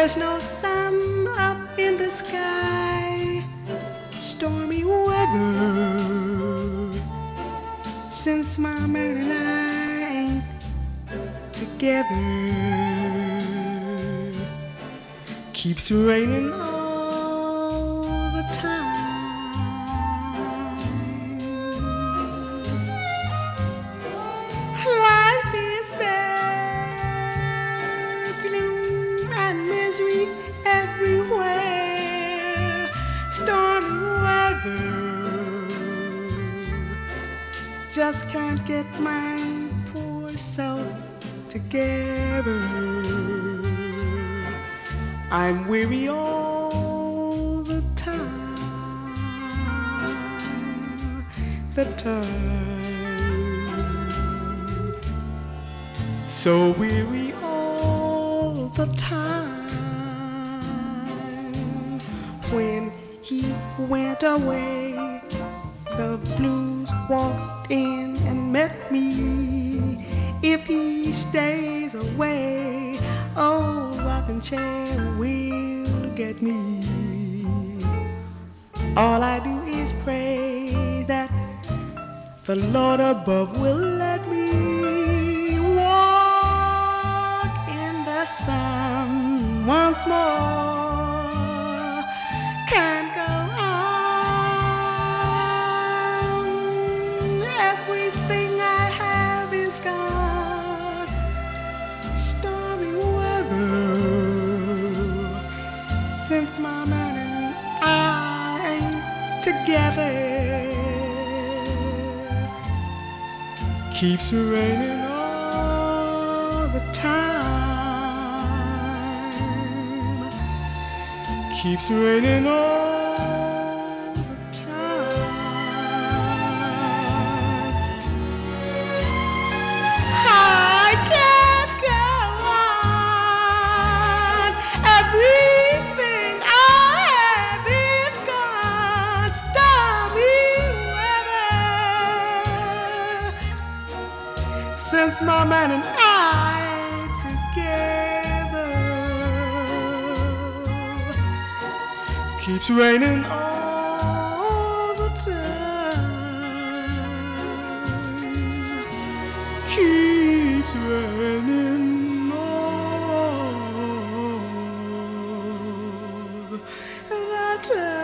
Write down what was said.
There's no sun up in the sky, stormy weather, since my man and I ain't together. Keeps raining all the time. Life is bare, gloom and misery everywhere. Stormy weather, just can't get my poor self together. I'm weary all the time, the time. So weary all the time. When he went away, the blues walked in and met me. If he stays away, oh, rocking chair will get me. All I do is pray that the Lord above will let me walk in the sun once more. Can't go on. Everything I have is gone. Stormy weather, since my man and I ain't together. Keeps raining all the time. Keeps raining all the time. I can't go on. Everything I have is gone. Stormy weather, since my man and I together. Keeps raining all the time. Keeps raining all the time.